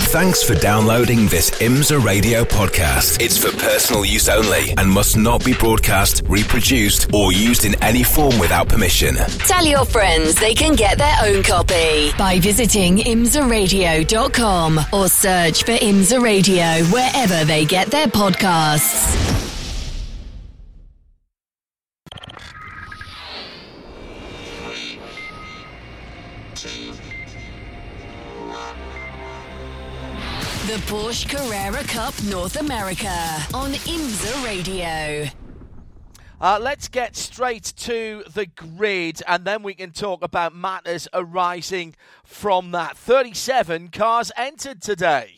Thanks for downloading this IMSA Radio podcast. It's for personal use only and must not be broadcast, reproduced, or used in any form without permission. Tell your friends they can get their own copy by visiting imsaradio.com or search for IMSA Radio wherever they get their podcasts. The Porsche Carrera Cup North America on IMSA Radio. Let's get straight to the grid, and then we can talk about matters arising from that. 37 cars entered today.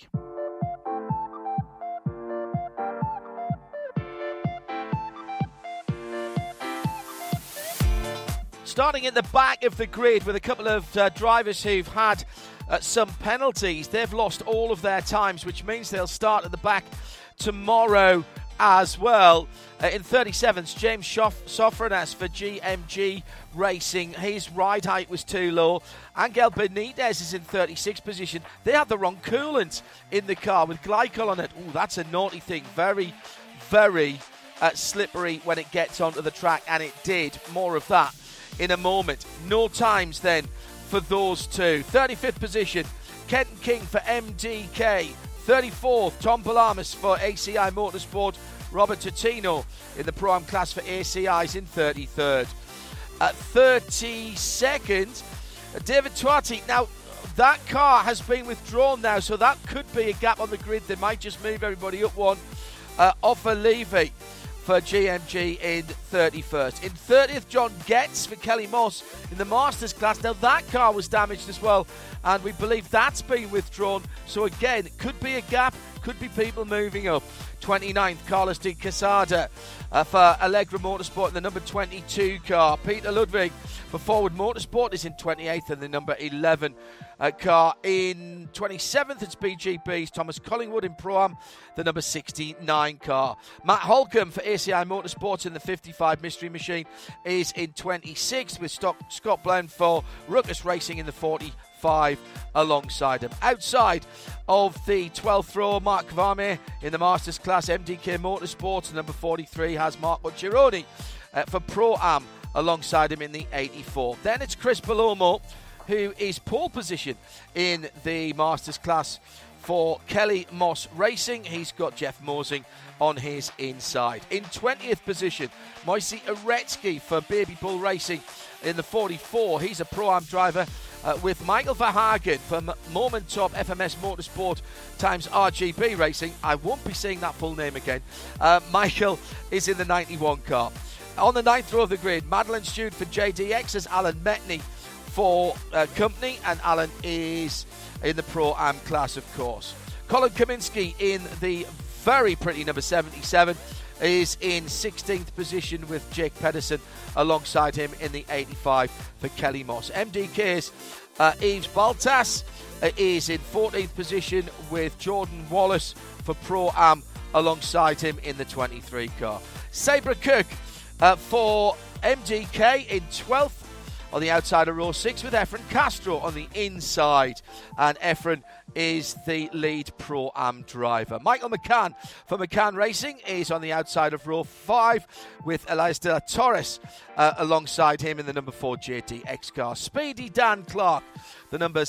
Starting at the back of the grid with a couple of drivers who've had some penalties. They've lost all of their times, which means they'll start at the back tomorrow as well. In 37th, James Sofranas for GMG Racing. His ride height was too low. Angel Benitez is in 36th position. They had the wrong coolant in the car with glycol on it. Ooh, that's a naughty thing. Very, very slippery when it gets onto the track, and it did. More of that in a moment. No times then for those two. 35th position, Kenton King for MDK. 34th, Tom Palamas for ACI Motorsport. Robert Totino in the Pro-Am class for ACI's in 33rd. At 32nd, David Tuati. Now, that car has been withdrawn now, so that could be a gap on the grid. They might just move everybody up one. Offa Levy for GMG in 31st. In 30th, John Getz for Kelly Moss in the Masters class. Now, that car was damaged as well, and we believe that's been withdrawn. So, again, it could be a gap, could be people moving up. 29th, Carlos de Quesada for Allegra Motorsport in the number 22 car. Peter Ludwig for Forward Motorsport is in 28th in the number 11 car. In 27th, it's BGB's Thomas Collingwood in Pro-Am, the number 69 car. Matt Holcomb for ACI Motorsports in the 55 Mystery Machine is in 26th, with Scott Bland for Ruckus Racing in the 45 alongside him. Outside of the 12th row, Mark Varme in the Masters class. MDK Motorsports, number 43, has Marco Gironi for Pro-Am alongside him in the 84. Then it's Chris Palomo, who is pole position in the Masters class for Kelly Moss Racing. He's got Jeff Mosing on his inside. In 20th position, Moisey Aretsky for Baby Bull Racing in the 44. He's a Pro-Am driver with Michael Verhagen for Moment Top FMS Motorsport times RGB Racing. I won't be saying that full name again. Michael is in the 91 car. On the 9th row of the grid, Madeline Stewart for JDX as Alan Metney for Company, and Alan is in the Pro-Am class, of course. Colin Kaminsky in the very pretty number 77 is in 16th position with Jake Pedersen alongside him in the 85 for Kelly Moss. MDK's Yves Baltas is in 14th position with Jordan Wallace for Pro-Am alongside him in the 23 car. Sabra Cook for MDK in 12th on the outside of row 6 with Efren Castro on the inside, and Efren is the lead Pro-Am driver. Michael McCann for McCann Racing is on the outside of row 5 with Elias de la Torres alongside him in the number 4 JTX car. Speedy Dan Clark, the number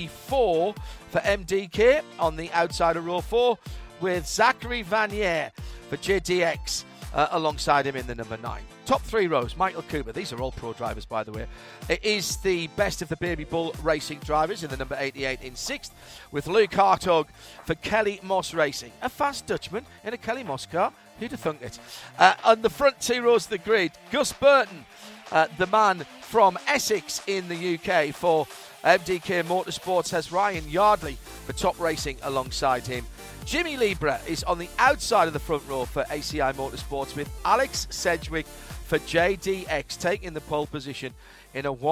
64 for MDK on the outside of row 4 with Zachary Vanier for JTX alongside him in the number 9. Top 3 rows, Michael Cooper. These are all pro drivers, by the way. It is the best of the Baby Bull Racing drivers in the number 88 in 6th, with Luke Hartog for Kelly Moss Racing. A fast Dutchman in a Kelly Moss car. Who'd have thunk it? On the front 2 rows of the grid, Gus Burton, the man from Essex in the UK for MDK Motorsports, has Ryan Yardley for Top Racing alongside him. Jimmy Libra is on the outside of the front row for ACI Motorsports with Alex Sedgwick for JDX taking the pole position in a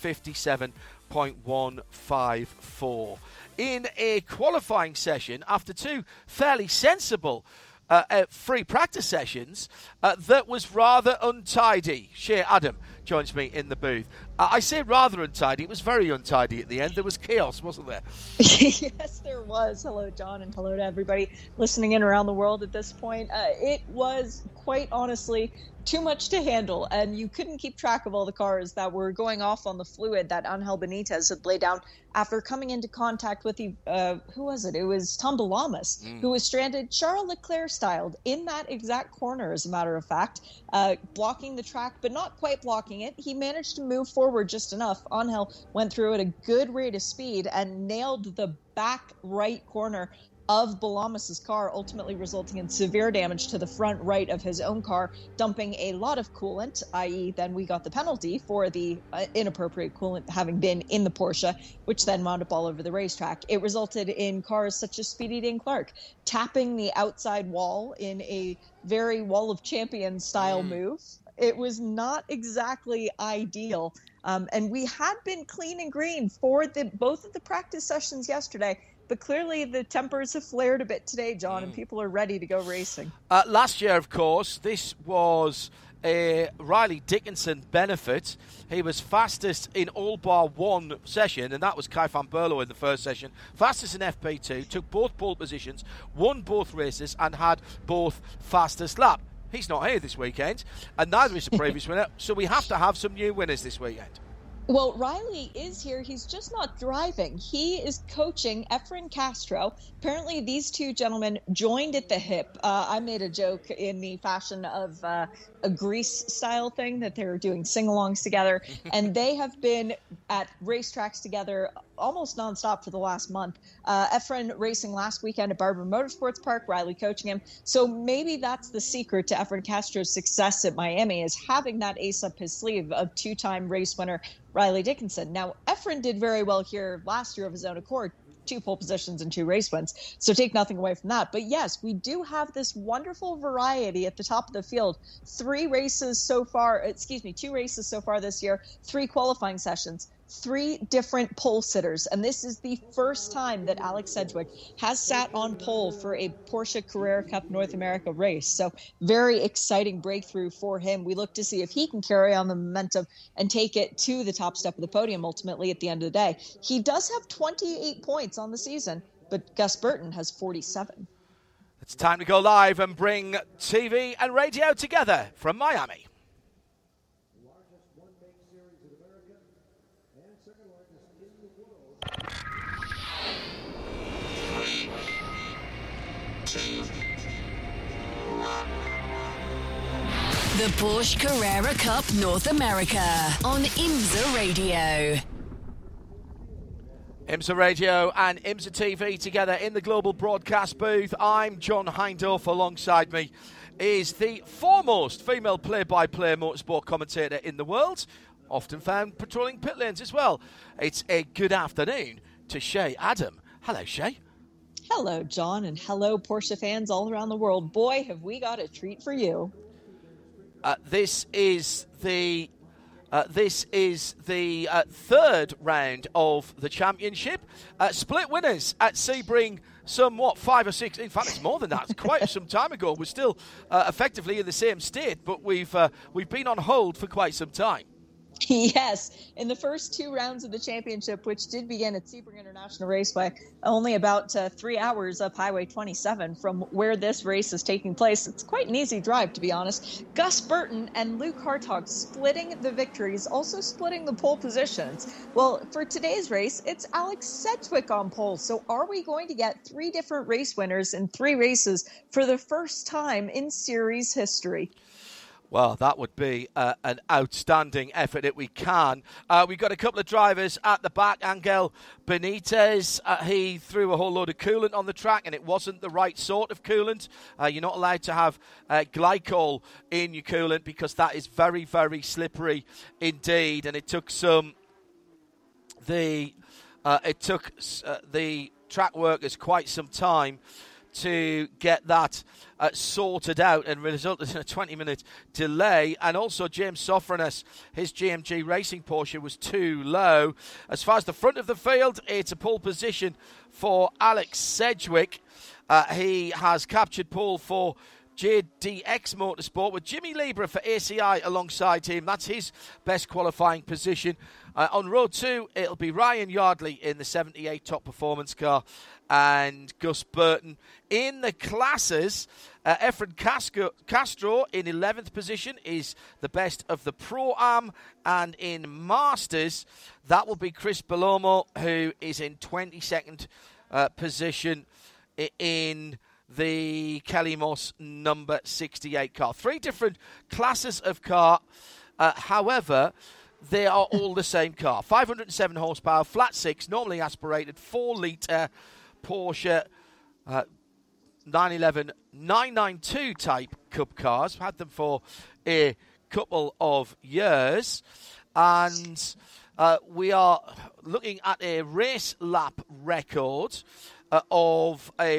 157.154. In a qualifying session, after 2 fairly sensible free practice sessions, that was rather untidy. Shea Adam joins me in the booth. I say rather untidy. It was very untidy at the end. There was chaos, wasn't there? Yes, there was. Hello, John, and hello to everybody listening in around the world at this point. It was, quite honestly, too much to handle, and you couldn't keep track of all the cars that were going off on the fluid that Angel Benitez had laid down after coming into contact with who was it? It was Tom Balamas, who was stranded Charles Leclerc styled in that exact corner, as a matter of fact, blocking the track, but not quite blocking it. He managed to move forward just enough. Angel went through at a good rate of speed and nailed the back right corner of Balamas's car, ultimately resulting in severe damage to the front right of his own car, dumping a lot of coolant, i.e. then we got the penalty for the inappropriate coolant having been in the Porsche, which then wound up all over the racetrack. It resulted in cars such as Speedy Dane Clark tapping the outside wall in a very Wall of Champions style move. It was not exactly ideal. And we had been clean and green for both of the practice sessions yesterday. But clearly the tempers have flared a bit today, John, and people are ready to go racing. Last year, of course, this was a Riley Dickinson benefit. He was fastest in all bar one session, and that was Kai van Berlo in the first session. Fastest in FP2, took both pole positions, won both races, and had both fastest lap. He's not here this weekend, and neither is the previous winner, so we have to have some new winners this weekend. Well, Riley is here. He's just not driving. He is coaching Efren Castro. Apparently, these two gentlemen joined at the hip. I made a joke in the fashion of a Grease-style thing that they're doing sing-alongs together. And they have been at racetracks together almost nonstop for the last month. Efren racing last weekend at Barber Motorsports Park, Riley coaching him. So maybe that's the secret to Efren Castro's success at Miami, is having that ace up his sleeve of two-time race winner Riley Dickinson. Now, Efren did very well here last year of his own accord, 2 pole positions and 2 race wins. So take nothing away from that. But yes, we do have this wonderful variety at the top of the field. 2 races so far this year, 3 qualifying sessions, 3 different pole sitters. And this is the first time that Alex Sedgwick has sat on pole for a Porsche Carrera Cup North America race. So very exciting breakthrough for him. We look to see if he can carry on the momentum and take it to the top step of the podium ultimately at the end of the day. He does have 28 points on the season, but Gus Burton has 47. It's time to go live and bring TV and radio together from Miami. The Porsche Carrera Cup North America on IMSA Radio. IMSA Radio and IMSA TV together in the global broadcast booth. I'm John Hindhaugh. Alongside me is the foremost female play-by-play motorsport commentator in the world, often found patrolling pit lanes as well. It's a good afternoon to Shea Adam. Hello, Shea. Hello, John, and hello, Porsche fans all around the world. Boy, have we got a treat for you. This is the third round of the championship. Split winners at Sebring some, 5 or 6, in fact it's more than that, quite some time ago. We're still effectively in the same state, but we've been on hold for quite some time. Yes, in the first 2 rounds of the championship, which did begin at Sebring International Raceway, only about 3 hours up Highway 27 from where this race is taking place. It's quite an easy drive, to be honest. Gus Burton and Luke Hartog splitting the victories, also splitting the pole positions. Well, for today's race, it's Alex Sedgwick on pole. So are we going to get 3 different race winners in 3 races for the first time in series history? Well, that would be an outstanding effort if we can. We've got a couple of drivers at the back. Angel Benitez, he threw a whole load of coolant on the track, and it wasn't the right sort of coolant. You're not allowed to have glycol in your coolant because that is very, very slippery indeed. And it took the track workers quite some time to get that sorted out, and resulted in a 20-minute delay. And also James Sofronis, his GMG Racing Porsche was too low. As far as the front of the field, it's a pole position for Alex Sedgwick. He has captured pole for JDX Motorsport with Jimmy Lieber for ACI alongside him. That's his best qualifying position. On row 2, it'll be Ryan Yardley in the 78 Top Performance car and Gus Burton. In the classes, Efren Castro in 11th position is the best of the Pro-Am, and in Masters, that will be Chris Belomo, who is in 22nd position in the Kelly Moss number 68 car. 3 different classes of car, however, they are all the same car. 507 horsepower, flat 6, normally aspirated, 4-litre Porsche 911 992 type Cup cars. Had them for a couple of years. And we are looking at a race lap record of a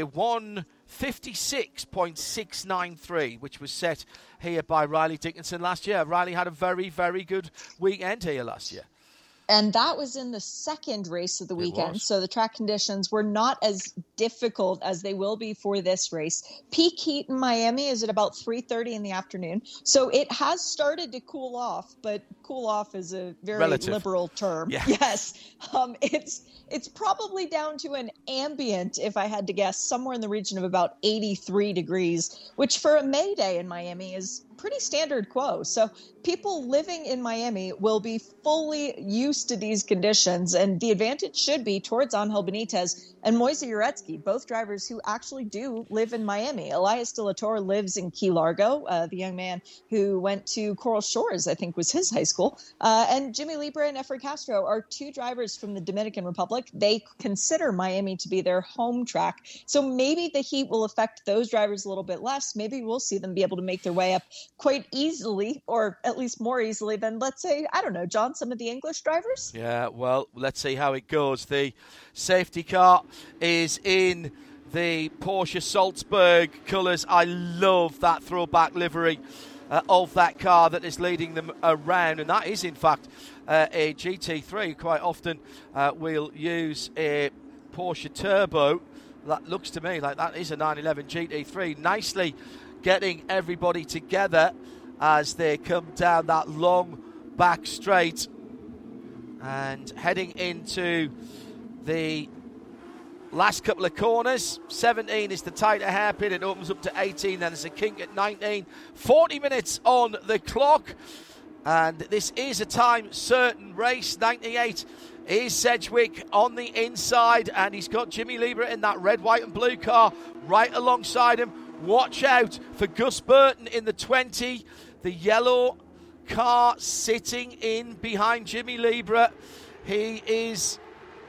156.693, which was set here by Riley Dickinson last year. Riley had a very, very good weekend here last year. And that was in the second race of the weekend. So the track conditions were not as difficult as they will be for this race. Peak heat in Miami is at about 3:30 in the afternoon. So it has started to cool off, but cool off is a very liberal term. Yeah. Yes. It's probably down to an ambient, if I had to guess, somewhere in the region of about 83 degrees, which for a May day in Miami is pretty standard quo. So people living in Miami will be fully used to these conditions, and the advantage should be towards Angel Benitez and Moise Uretsky, both drivers who actually do live in Miami. Elias De La Torre lives in Key Largo, the young man who went to Coral Shores, I think was his high school. And Jimmy Lieber and Efren Castro are 2 drivers from the Dominican Republic. They consider Miami to be their home track. So maybe the heat will affect those drivers a little bit less. Maybe we'll see them be able to make their way up quite easily, or at least more easily than, let's say, I don't know, John, some of the English drivers? Yeah, well, let's see how it goes. The safety car is in the Porsche Salzburg colours. I love that throwback livery of that car that is leading them around, and that is, in fact, a GT3. Quite often we'll use a Porsche Turbo. That looks to me like that is a 911 GT3. Nicely getting everybody together as they come down that long back straight and heading into the last couple of corners. 17 is the tighter hairpin. It opens up to 18. Then there's a kink at 19. 40 minutes on the clock. And this is a time certain race. 98 is Sedgwick on the inside. And he's got Jimmy Lieber in that red, white and blue car right alongside him. Watch out for Gus Burton in the 20. The yellow car sitting in behind Jimmy Lieber. He is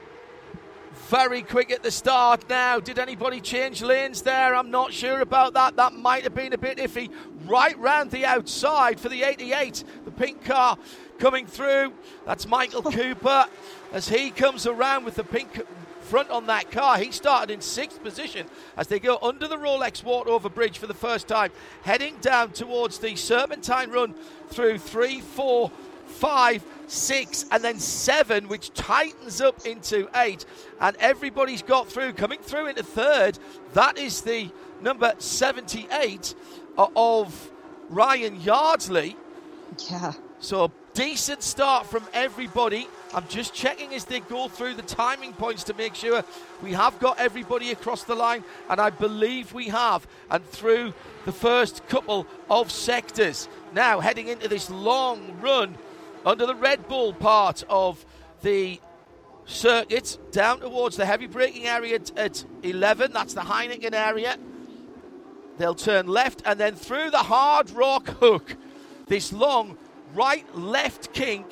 very quick at the start now. Did anybody change lanes there? I'm not sure about that. That might have been a bit iffy. Right round the outside for the 88. The pink car coming through. That's Michael Cooper as he comes around with the pink front on that car. He started in 6th position as they go under the Rolex Waterhover Bridge for the first time, heading down towards the Serpentine run through 3, 4, 5, 6 and then 7, which tightens up into 8, and everybody's got through. Coming through into 3rd, that is the number 78 of Ryan Yardley. Yeah. So decent start from everybody. I'm just checking as they go through the timing points to make sure we have got everybody across the line, and I believe we have, and through the first couple of sectors. Now heading into this long run under the Red Bull part of the circuit, down towards the heavy braking area at 11. That's the Heineken area. They'll turn left and then through the Hard Rock Hook. This long right-left kink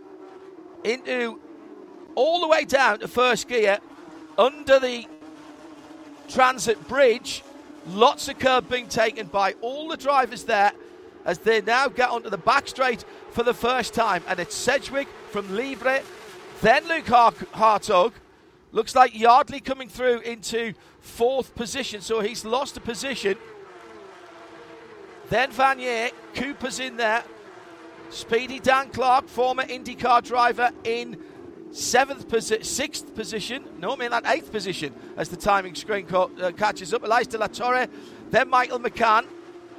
into all the way down to first gear under the transit bridge. Lots of curb being taken by all the drivers there as they now get onto the back straight for the first time. And it's Sedgwick from Liebre, then Luke Hartog. Looks like Yardley coming through into 4th position, so he's lost a position. Then Vanier, Cooper's in there. Speedy Dan Clark, former IndyCar driver, in 6th position. No, I mean that 8th position as the timing screen catches up. Elias De La Torre, then Michael McCann.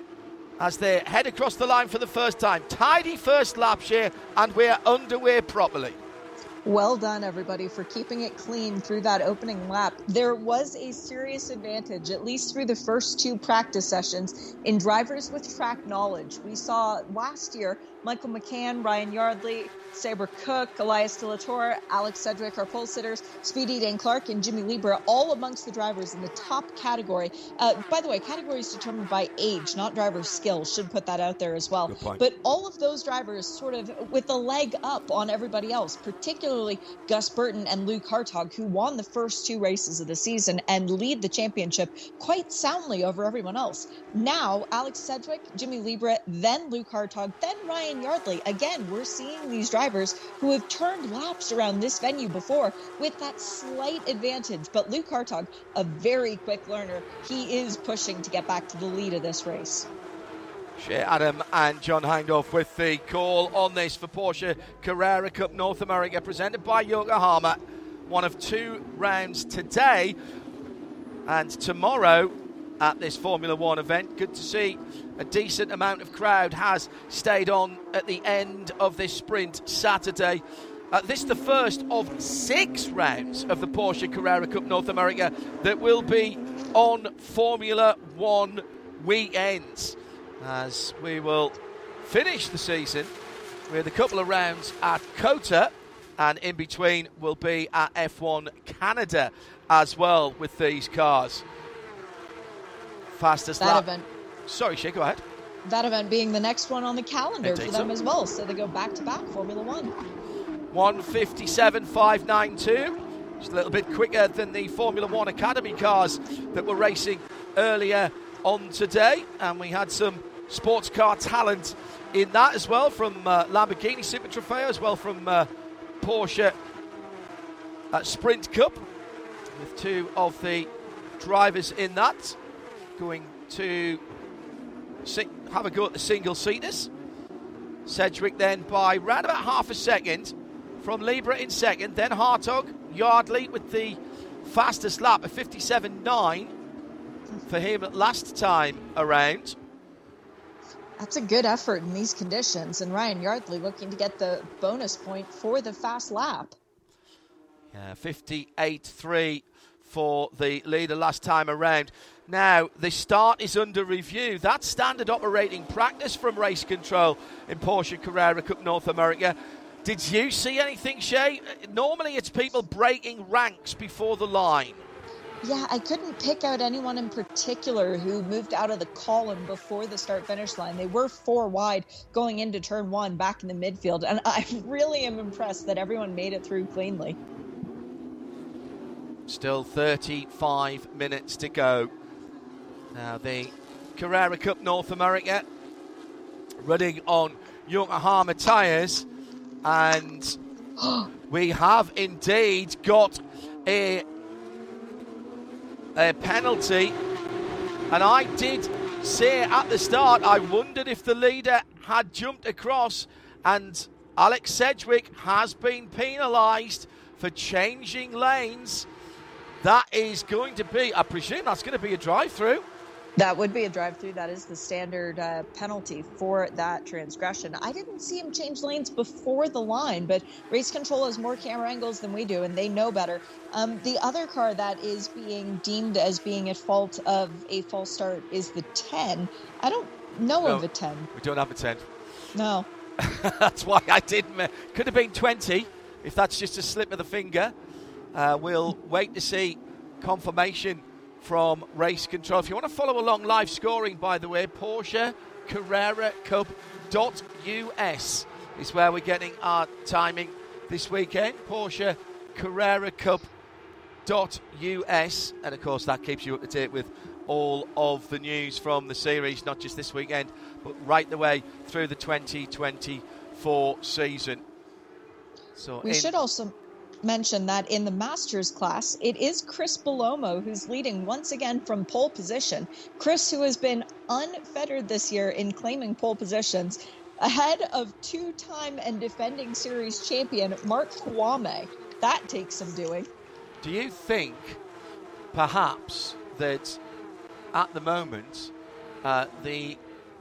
as they head across the line for the first time. Tidy first lap share, and we're underway properly. Well done, everybody, for keeping it clean through that opening lap. There was a serious advantage, at least through the first 2 practice sessions, in drivers with track knowledge. We saw last year Michael McCann, Ryan Yardley, Sabre Cook, Elias De La Torre, Alex Sedgwick, our pole sitters, Speedy Dane Clark, and Jimmy Libra, all amongst the drivers in the top category. By the way, category is determined by age, not driver skill. Should put that out there as well. Good point. But all of those drivers sort of with a leg up on everybody else, particularly Gus Burton and Luke Hartog, who won the first 2 races of the season and lead the championship quite soundly over everyone else. Now, Alex Sedgwick, Jimmy Libra, then Luke Hartog, then Ryan Yardley. Again, we're seeing these drivers who have turned laps around this venue before with that slight advantage. But Luke Hartog, a very quick learner, he is pushing to get back to the lead of this race. Shea Adam and John Hindhaugh with the call on this for Porsche Carrera Cup North America, presented by Yokohama. One of 2 rounds today and tomorrow at this Formula One event. Good to see a decent amount of crowd has stayed on at the end of this sprint Saturday. This is the first of 6 rounds of the Porsche Carrera Cup North America that will be on Formula One weekends, as we will finish the season with a couple of rounds at COTA, and in between will be at F1 Canada as well with these cars. Fastest lap. Event. Sorry, Shea, go ahead. That event being the next one on the calendar Indeed for them so. as well. So they go back-to-back Formula One. 1:57.592. Just a little bit quicker than the Formula One Academy cars that were racing earlier on today. And we had some sports car talent in that as well, from Lamborghini Super Trofeo, as well from Porsche Sprint Cup, with 2 of the drivers in that going to have a go at the single-seaters. Sedgwick then by round about half a second from Libra in second, then Hartog, Yardley with the fastest lap of 57.9 for him last time around. That's a good effort in these conditions, and Ryan Yardley looking to get the bonus point for the fast lap. Yeah, 58.3 for the leader last time around. Now, the start is under review. That's standard operating practice from race control in Porsche Carrera Cup North America. Did you see anything, Shea? Normally it's people breaking ranks before the line. Yeah, I couldn't pick out anyone in particular who moved out of the column before the start-finish line. They were 4 wide going into turn 1 back in the midfield, and I really am impressed that everyone made it through cleanly. Still 35 minutes to go. Now the Carrera Cup North America running on Yokohama tyres, and we have indeed got a penalty. And I did say at the start, I wondered if the leader had jumped across, and Alex Sedgwick has been penalised for changing lanes. That is going to be, I presume that's going to be a drive-through. That would be a drive-through. That is the standard penalty for that transgression. I didn't see him change lanes before the line, but race control has more camera angles than we do, and they know better. The other car that is being deemed as being at fault of a false start is the 10. I don't know of a 10. We don't have a 10. No. That's why I didn't. Could have been 20, if that's just a slip of the finger. We'll wait to see confirmation from race control. If you want to follow along live scoring, by the way, Porsche Carrera Cup.us is where we're getting our timing this weekend. Porsche Carrera Cup.us, and of course that keeps you up to date with all of the news from the series, not just this weekend, but right the way through the 2024 season. So we should also mention that in the Masters class, it is Chris Bellomo who's leading once again from pole position. Chris, who has been unfettered this year in claiming pole positions, ahead of 2-time and defending series champion Mark Kwame. That takes some doing. Do you think perhaps that at the moment the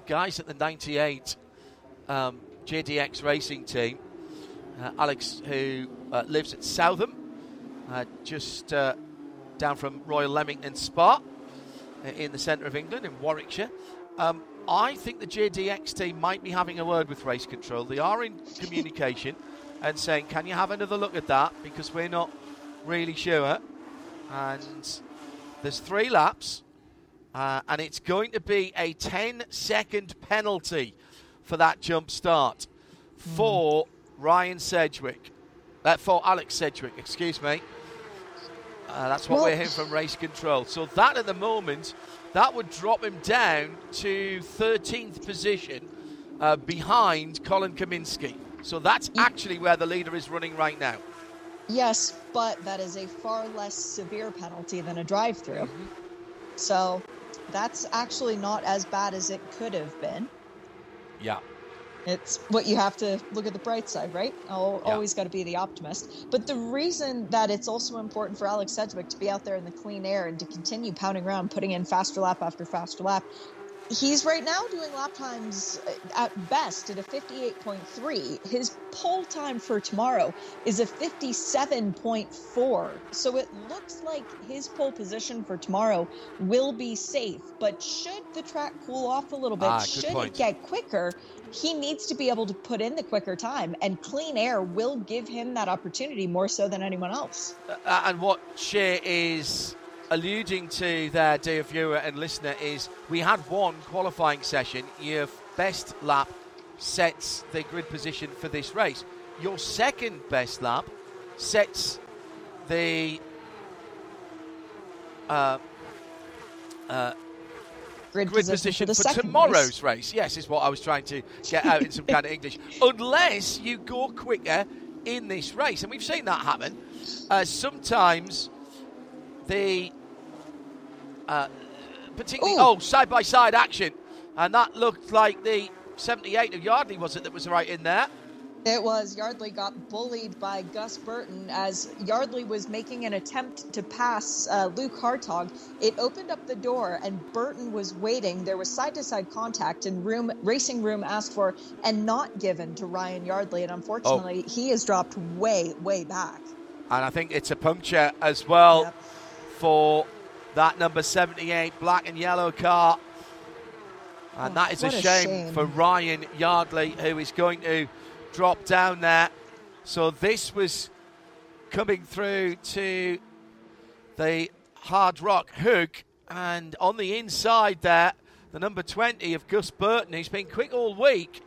guys at the 98 JDX racing team. Alex, who lives at Southam, just down from Royal Leamington Spa in the centre of England, in Warwickshire. I think the JDX team might be having a word with Race Control. They are in communication and saying, can you have another look at that? Because we're not really sure. And there's 3 laps. And it's going to be a 10-second penalty for that jump start for Ryan Sedgwick. For Alex Sedgwick, excuse me. That's what we're hearing from Race Control. So that at the moment, that would drop him down to 13th position behind Colin Kaminsky. So that's actually where the leader is running right now. Yes, but that is a far less severe penalty than a drive-through. Mm-hmm. So that's actually not as bad as it could have been. Yeah. It's what you have to look at the bright side, right? Always got to be the optimist. But the reason that it's also important for Alex Sedgwick to be out there in the clean air and to continue pounding around, putting in faster lap after faster lap, he's right now doing lap times at best at a 58.3. His pole time for tomorrow is a 57.4. So it looks like his pole position for tomorrow will be safe. But should the track cool off a little bit, should it get quicker, he needs to be able to put in the quicker time. And clean air will give him that opportunity more so than anyone else. And what Shea is alluding to there, dear viewer and listener, is we had one qualifying session. Your best lap sets the grid position for this race. Your second best lap sets the grid position for tomorrow's race. Yes, is what I was trying to get out in some kind of English. Unless you go quicker in this race. And we've seen that happen. Sometimes the particularly side-by-side action, and that looked like the 78 of Yardley, was it, that was right in there? It was. Yardley got bullied by Gus Burton as Yardley was making an attempt to pass Luke Hartog. It opened up the door and Burton was waiting. There was side-to-side contact and racing room asked for and not given to Ryan Yardley, and unfortunately he has dropped way, way back. And I think it's a puncture as well for that number 78 black and yellow car. And that is a shame for Ryan Yardley, who is going to drop down there. So this was coming through to the Hard Rock hook, and on the inside there, the number 20 of Gus Burton, who's been quick all week.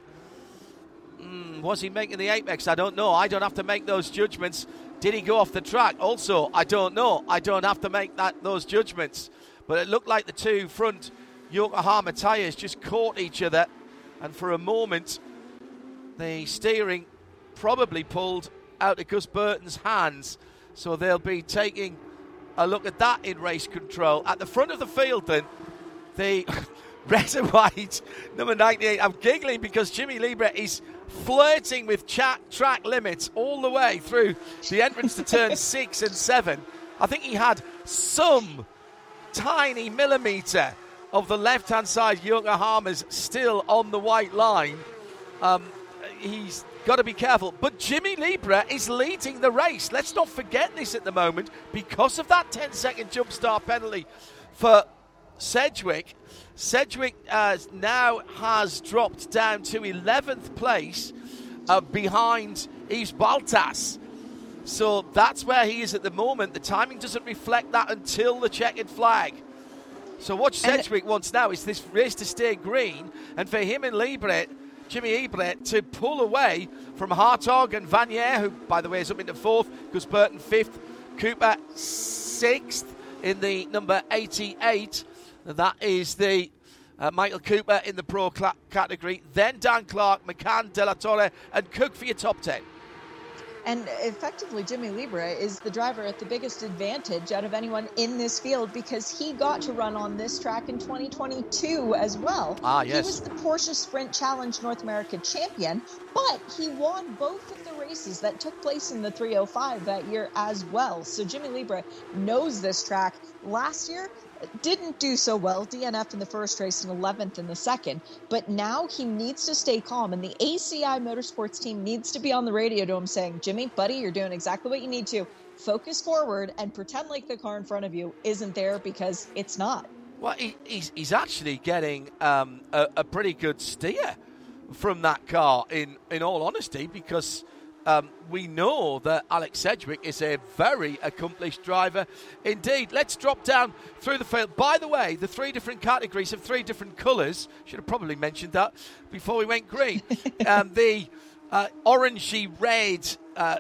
Was he making the apex? I don't know. I don't have to make those judgments. Did he go off the track? Also, I don't know. I don't have to make those judgments. But it looked like the two front Yokohama tyres just caught each other, and for a moment the steering probably pulled out of Gus Burton's hands. So they'll be taking a look at that in Race Control. At the front of the field then, the red and white number 98. I'm giggling because Jimmy Libre is flirting with track limits all the way through the entrance to turn 6 and 7. I think he had some tiny millimetre of the left-hand side Yokohamas still on the white line. He's got to be careful. But Jimmy Libre is leading the race. Let's not forget this at the moment because of that 10-second jump start penalty for Sedgwick. Sedgwick now has dropped down to 11th place behind Yves Baltas. So that's where he is at the moment. The timing doesn't reflect that until the checkered flag. So what Sedgwick wants now is this race to stay green, and for him and Jimmy Libre, to pull away from Hartog and Vanier, who, by the way, is up into 4th, Gus Burton 5th, Cooper 6th in the number 88. That is the Michael Cooper in the pro category. Then Dan Clark, McCann, De La Torre, and Cook for your top 10. And effectively, Jimmy Libre is the driver at the biggest advantage out of anyone in this field because he got to run on this track in 2022 as well. Yes. He was the Porsche Sprint Challenge North America champion, but he won both of the races that took place in the 305 that year as well. So Jimmy Libre knows this track. Last year, didn't do so well, DNF in the first race and 11th in the second, but now he needs to stay calm, and the ACI Motorsports team needs to be on the radio to him saying, Jimmy, buddy, you're doing exactly what you need to. Focus forward and pretend like the car in front of you isn't there, because it's not. Well, he's actually getting a pretty good steer from that car, in all honesty, because we know that Alex Sedgwick is a very accomplished driver indeed. Let's drop down through the field. By the way, the 3 different categories have 3 different colours. Should have probably mentioned that before we went green. The orangey red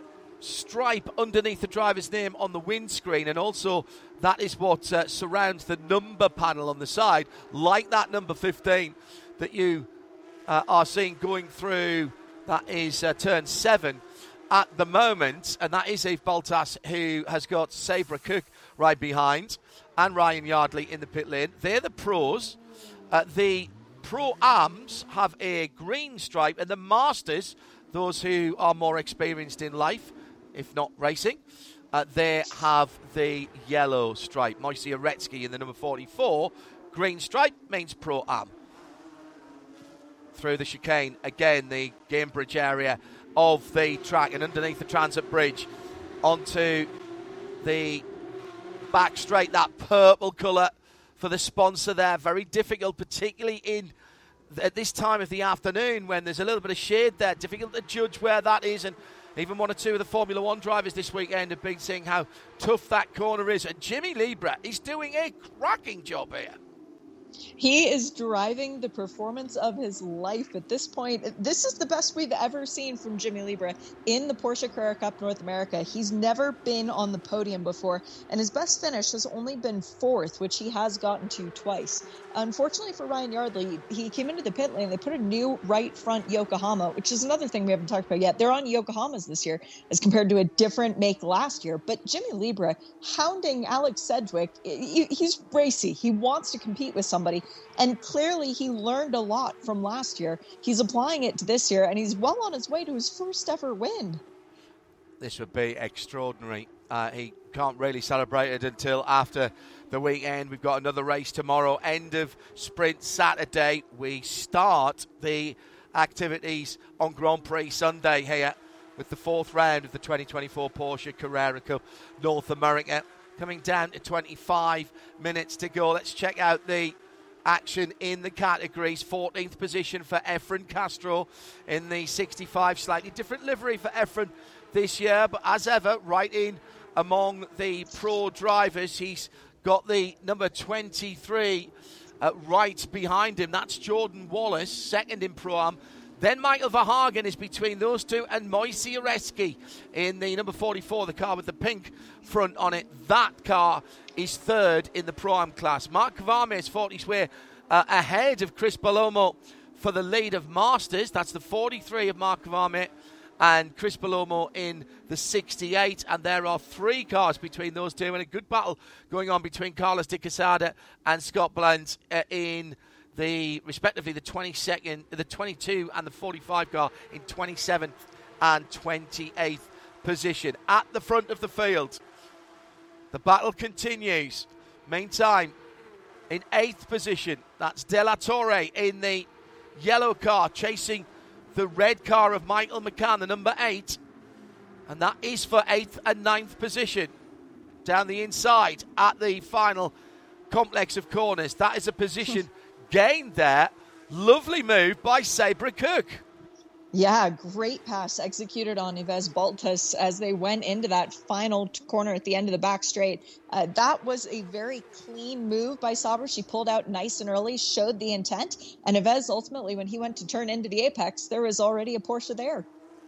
stripe underneath the driver's name on the windscreen, and also that is what surrounds the number panel on the side, like that number 15 that you are seeing going through. That is turn 7 at the moment, and that is Yves Baltas, who has got Sabra Cook right behind, and Ryan Yardley in the pit lane. They're the pros. The Pro-Ams have a green stripe, and the Masters, those who are more experienced in life, if not racing, they have the yellow stripe. Moisey Uretsky in the number 44. Green stripe means Pro-Am. Through the chicane, again, the Gamebridge area of the track, and underneath the Transit Bridge onto the back straight, that purple colour for the sponsor there. Very difficult, particularly at this time of the afternoon when there's a little bit of shade there. Difficult to judge where that is, and even 1 or 2 of the Formula One drivers this weekend have been saying how tough that corner is. And Jimmy Libra is doing a cracking job here. He is driving the performance of his life at this point. This is the best we've ever seen from Jimmy Libra in the Porsche Carrera Cup North America. He's never been on the podium before, and his best finish has only been 4th, which he has gotten to twice. Unfortunately for Ryan Yardley, he came into the pit lane. They put a new right front Yokohama, which is another thing we haven't talked about yet. They're on Yokohamas this year as compared to a different make last year. But Jimmy Libra hounding Alex Sedgwick, he's racy. He wants to compete with somebody. And clearly he learned a lot from last year. He's applying it to this year, and he's well on his way to his first ever win. This would be extraordinary. He can't really celebrate it until after the weekend. We've got another race tomorrow, end of sprint Saturday. We start the activities on Grand Prix Sunday here with the 4th round of the 2024 Porsche Carrera Cup North America. Coming down to 25 minutes to go. Let's check out the action in the categories. 14th position for Efren Castro in the 65. Slightly different livery for Efren this year, but as ever, right in among the pro drivers. He's got the number 23 right behind him. That's Jordan Wallace, second in Pro-Am. Then Michael Verhagen is between those two, and Moisey Uretsky in the number 44, the car with the pink front on it. That car is 3rd in the Pro-Am class. Mark Kvarme has fought his way ahead of Chris Palomo for the lead of Masters. That's the 43 of Mark Kvarme and Chris Palomo in the 68. And there are 3 cars between those two, and a good battle going on between Carlos de Quesada and Scott Blount in respectively the 22nd, the 22 and the 45 car in 27th and 28th position. At the front of the field, the battle continues. Meantime, in 8th position, that's De La Torre in the yellow car, chasing the red car of Michael McCann, the number 8. And that is for 8th and 9th position. Down the inside at the final complex of corners. That is a position gained there. Lovely move by Sabra Cook. Yeah, great pass executed on Yves Baltas as they went into that final corner at the end of the back straight. That was a very clean move by Sabra. She pulled out nice and early, showed the intent, and Yves ultimately, when he went to turn into the apex, there was already a Porsche there.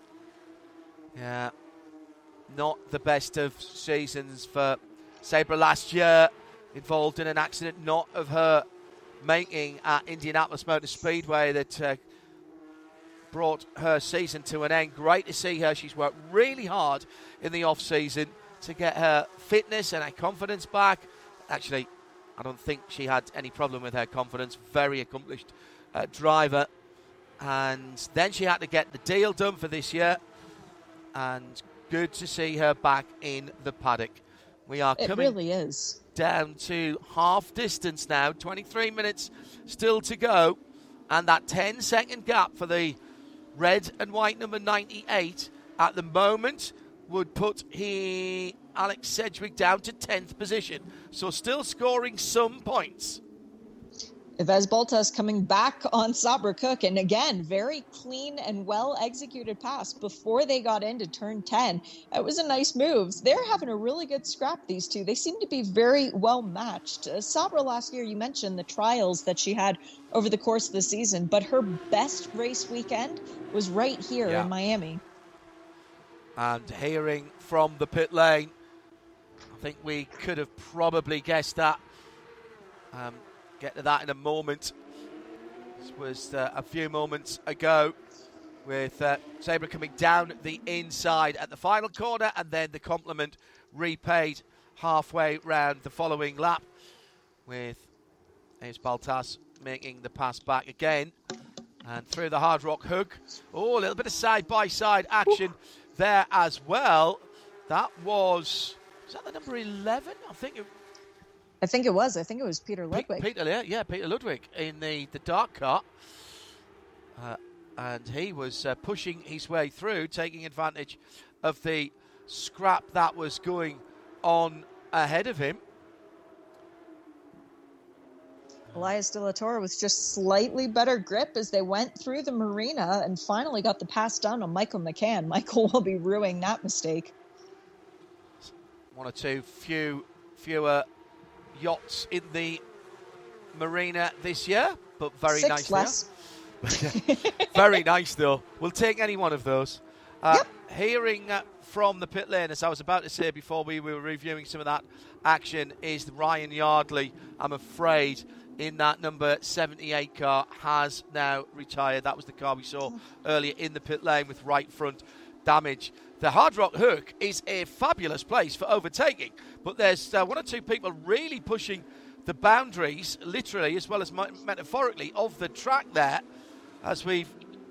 Yeah, not the best of seasons for Sabra last year. Involved in an accident not of her making at Indianapolis Motor Speedway that brought her season to an end. Great to see her. She's worked really hard in the off-season to get her fitness and her confidence back. Actually, I don't think she had any problem with her confidence. Very accomplished driver. And then she had to get the deal done for this year. And good to see her back in the paddock. We are coming. It really is. down to half distance now. 23 minutes still to go. And that 10-second gap for the red and white number 98 at the moment would put Alex Sedgwick down to 10th position. So still scoring some points. Yves Baltas coming back on Sabra Cook, and again, very clean and well-executed pass before they got into turn 10. It was a nice move. They're having a really good scrap, these two. They seem to be very well-matched. Sabra last year, you mentioned the trials that she had over the course of the season, but her best race weekend was right here in Miami. And hearing from the pit lane, I think we could have probably guessed that. Get to that in a moment. This was a few moments ago with Sabra coming down the inside at the final corner, and then the compliment repaid halfway round the following lap with Yves Baltas making the pass back again and through the Hard Rock Hook. Oh, a little bit of side-by-side action there as well. That was that the number 11? I think it was Peter Ludwig. Peter Ludwig in the dark car. And he was pushing his way through, taking advantage of the scrap that was going on ahead of him. Elias De La Torre with just slightly better grip as they went through the marina and finally got the pass done on Michael McCann. Michael will be ruining that mistake. One or two fewer yachts in the marina this year, but very Six nice less. Very nice though. We'll take any one of those. Yep. Hearing from the pit lane, as I was about to say before we were reviewing some of that action, is Ryan Yardley, I'm afraid, in that number 78 car, has now retired. That was the car we saw earlier in the pit lane with right front damage. The Hard Rock Hook is a fabulous place for overtaking, but there's one or two people really pushing the boundaries, literally as well as metaphorically, of the track there, as we've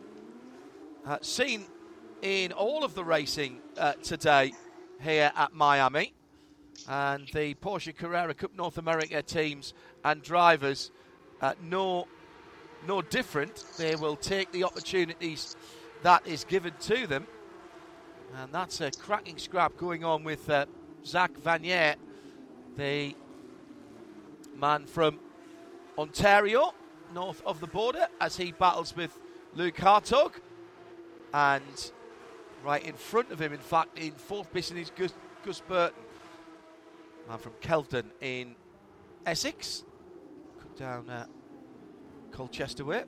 seen in all of the racing today here at Miami. And the Porsche Carrera Cup North America teams and drivers no different. They will take the opportunities that is given to them. And that's a cracking scrap going on with Zach Vanier, the man from Ontario, north of the border, as he battles with Luke Hartog. And right in front of him, in fact, in fourth position is Gus Burton, man from Kelvedon in Essex, down Colchester way.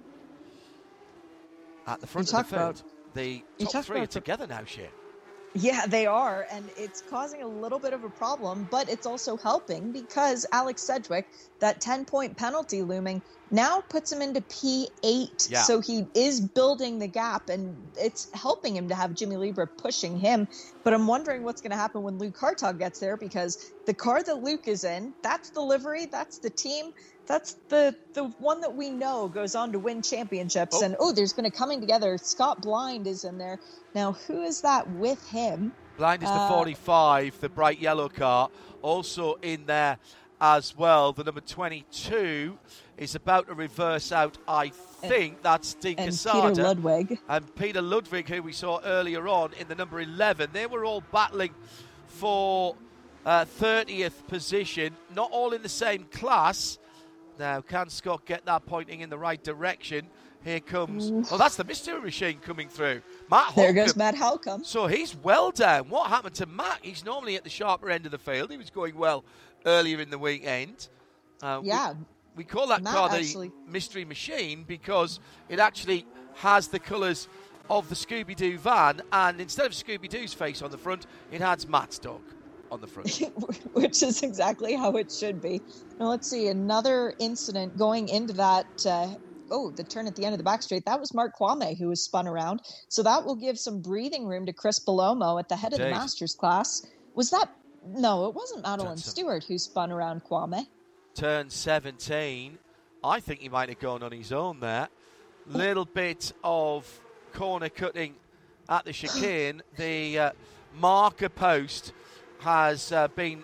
At the front of the field. The top three are together now, Shane. Yeah, they are, and it's causing a little bit of a problem, but it's also helping because Alex Sedgwick, that 10-point penalty looming, now puts him into P8. Yeah. So he is building the gap, and it's helping him to have Jimmy Lieber pushing him. But I'm wondering what's going to happen when Luke Hartog gets there, because the car that Luke is in, that's the livery, that's the team, that's the one that we know goes on to win championships. And there's been a coming together. Scott Blind is in there. Now, who is that with him? Blind is the 45, the bright yellow car. Also in there as well, the number 22 is about to reverse out, I think. That's Dean Casada. Peter Ludwig. And Peter Ludwig, who we saw earlier on in the number 11. They were all battling for 30th position, not all in the same class. Now, can Scott get that pointing in the right direction? Here comes... Oh, that's the mystery machine coming through. Matt Holcomb. There goes Matt Holcomb. So he's well down. What happened to Matt? He's normally at the sharper end of the field. He was going well earlier in the weekend. We call that Matt car the mystery machine because it actually has the colours of the Scooby-Doo van, and instead of Scooby-Doo's face on the front, it has Matt's dog on the front. Which is exactly how it should be. Now, let's see, another incident going into that, the turn at the end of the back straight. That was Mark Kwame who was spun around. So that will give some breathing room to Chris Belomo at the head of the Masters class. Was that... No, it wasn't Madeline Stewart who spun around Kwame. Turn 17. I think he might have gone on his own there. Little bit of corner cutting at the chicane. The marker post has been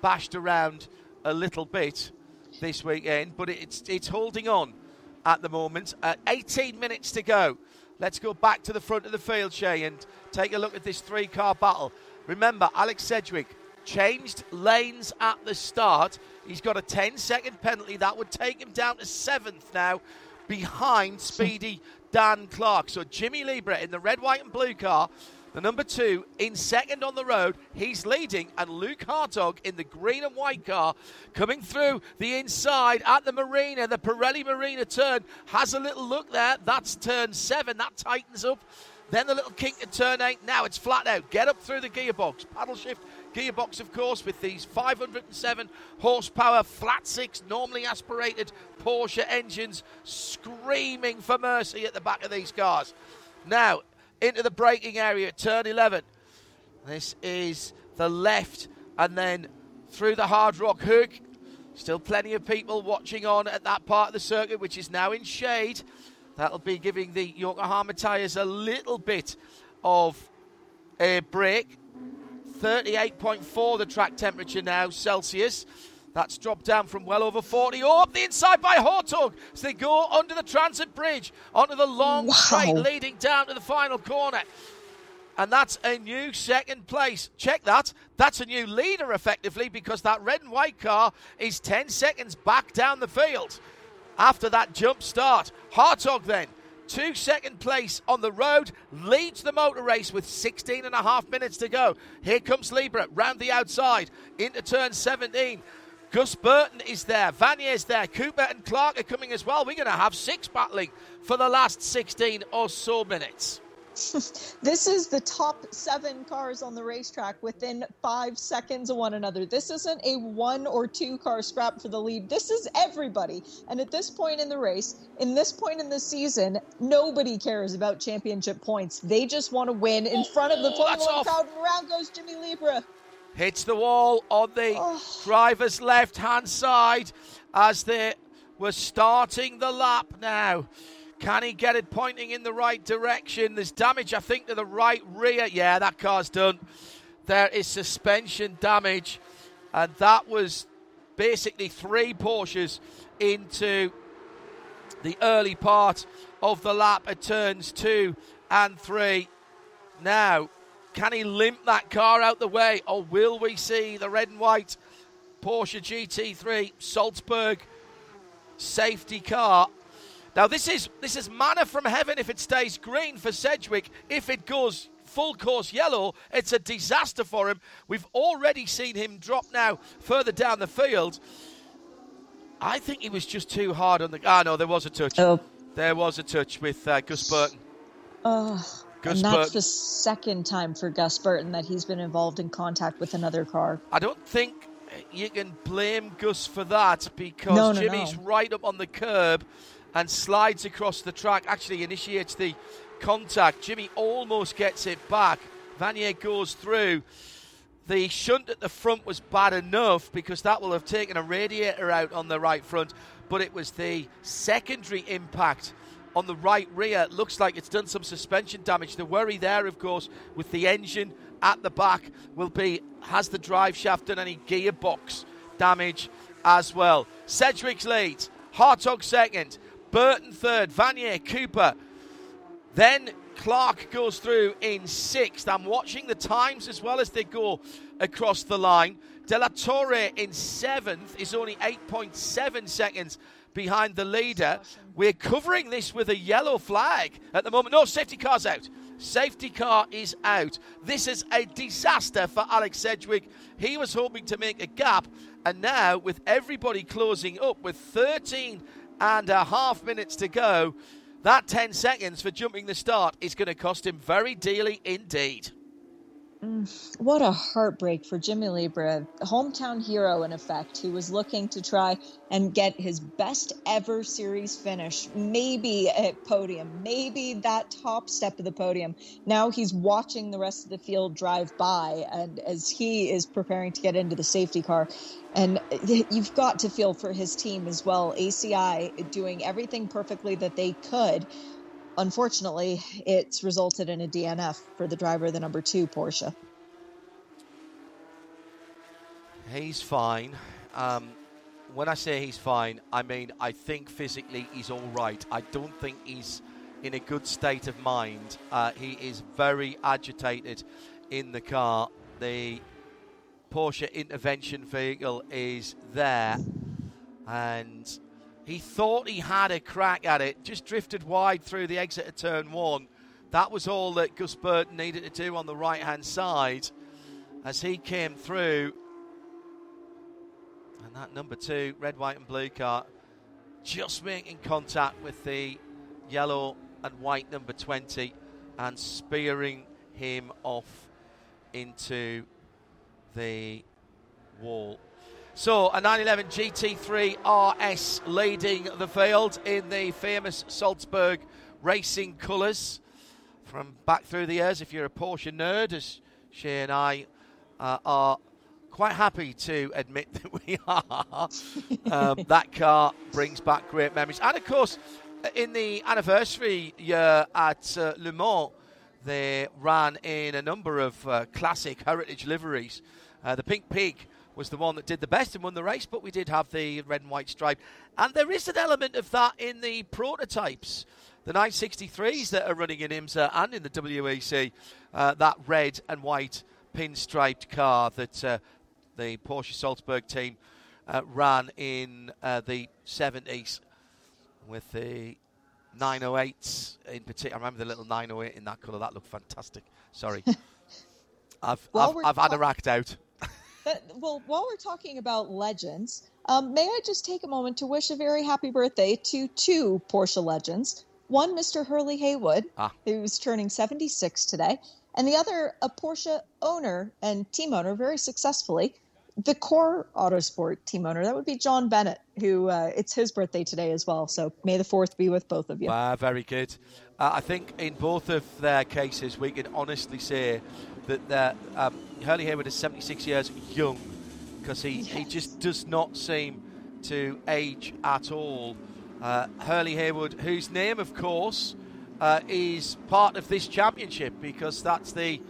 bashed around a little bit this weekend, but it's holding on at the moment. 18 minutes to go. Let's go back to the front of the field, Shay, and take a look at this 3-car battle. Remember, Alex Sedgwick changed lanes at the start. He's got a 10-second penalty. That would take him down to 7th now, behind speedy Dan Clark. So Jimmy Lieber in the red, white and blue car, the number 2, in second on the road. He's leading, and Luke Hartog in the green and white car coming through the inside at the Marina. The Pirelli Marina turn has a little look there. That's turn 7. That tightens up. Then the little kink at turn 8. Now it's flat out. Get up through the gearbox. Paddle shift gearbox, of course, with these 507 horsepower flat 6 normally aspirated Porsche engines screaming for mercy at the back of these cars. Now into the braking area at turn 11. This is the left, and then through the Hard Rock Hook. Still plenty of people watching on at that part of the circuit, which is now in shade. That'll be giving the Yokohama tyres a little bit of a break. 38.4 the track temperature now, Celsius. That's dropped down from well over 40. Oh, up the inside by Hartog as they go under the transit bridge, onto the long straight leading down to the final corner. And that's a new second place. Check that. That's a new leader, effectively, because that red and white car is 10 seconds back down the field after that jump start. Hartog then, 2 second place on the road, leads the motor race with 16 and a half minutes to go. Here comes Lieber round the outside into turn 17. Gus Burton is there, Vanier's there, Cooper and Clark are coming as well. We're going to have 6 battling for the last 16 or so minutes. This is the top 7 cars on the racetrack within 5 seconds of one another. This isn't a 1 or 2 car scrap for the lead. This is everybody. And at this point in the race, in this point in the season, nobody cares about championship points. They just want to win in front of the Formula 1 crowd. And around goes Jimmy Lieber. Hits the wall on the driver's left-hand side as they were starting the lap now. Can he get it pointing in the right direction? There's damage, I think, to the right rear. Yeah, that car's done. There is suspension damage. And that was basically 3 Porsches into the early part of the lap at turns 2 and 3. Now, can he limp that car out the way, or will we see the red and white Porsche GT3 Salzburg safety car? Now, this is manna from heaven if it stays green for Sedgwick. If it goes full course yellow, it's a disaster for him. We've already seen him drop now further down the field. I think he was just too hard on the... no, there was a touch. There was a touch with Gus Burton. And that's the second time for Gus Burton that he's been involved in contact with another car. I don't think you can blame Gus for that, because Jimmy's right up on the curb and slides across the track, actually initiates the contact. Jimmy almost gets it back. Vanier goes through. The shunt at the front was bad enough because that will have taken a radiator out on the right front, but it was the secondary impact on the right rear. It looks like it's done some suspension damage. The worry there, of course, with the engine at the back will be, has the drive shaft done any gearbox damage as well? Sedgwick's leads, Hartog second, Burton third, Vanier, Cooper. Then Clark goes through in 6th. I'm watching the times as well as they go across the line. De La Torre in 7th is only 8.7 seconds behind the leader. We're covering this with a yellow flag at the moment. No, safety car's out. Safety car is out. This is a disaster for Alex Sedgwick. He was hoping to make a gap, and now with everybody closing up with 13 and a half minutes to go, that 10 seconds for jumping the start is going to cost him very dearly indeed. What a heartbreak for Jimmy Lieber, a hometown hero in effect, who was looking to try and get his best ever series finish, maybe a podium, maybe that top step of the podium. Now he's watching the rest of the field drive by, and as he is preparing to get into the safety car. And you've got to feel for his team as well. ACI doing everything perfectly that they could. Unfortunately, it's resulted in a DNF for the driver of the number 2 Porsche. He's fine. When I say he's fine, I mean I think physically he's all right. I don't think he's in a good state of mind. He is very agitated in the car. The Porsche intervention vehicle is there, and he thought he had a crack at it, just drifted wide through the exit of turn 1. That was all that Gus Burton needed to do on the right-hand side as he came through. And that number 2, red, white and blue car, just making contact with the yellow and white number 20 and spearing him off into the wall. So a 911 GT3 RS leading the field in the famous Salzburg racing colours from back through the years. If you're a Porsche nerd, as Shay and I are quite happy to admit that we are, that car brings back great memories. And of course, in the anniversary year at Le Mans, they ran in a number of classic heritage liveries. The Pink Pig was the one that did the best and won the race, but we did have the red and white stripe. And there is an element of that in the prototypes, the 963s that are running in IMSA and in the WEC, that red and white pinstriped car that the Porsche Salzburg team ran in the 70s with the 908s in particular. I remember the little 908 in that colour. That looked fantastic. Sorry. I've had a racked out. Well, while we're talking about legends, may I just take a moment to wish a very happy birthday to 2 Porsche legends. One, Mr. Hurley Haywood, who's turning 76 today, and the other, a Porsche owner and team owner, very successfully, the Core Autosport team owner. That would be John Bennett, who it's his birthday today as well. So may the 4th be with both of you. Very good. I think in both of their cases, we can honestly say that Hurley Haywood is 76 years young, because he just does not seem to age at all. Hurley Haywood, whose name, of course, is part of this championship, because that's the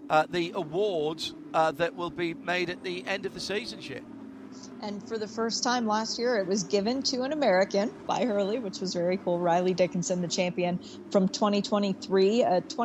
award that will be made at the end of the season, Shit. And for the first time last year, it was given to an American by Hurley, which was very cool. Riley Dickinson, the champion from 2023.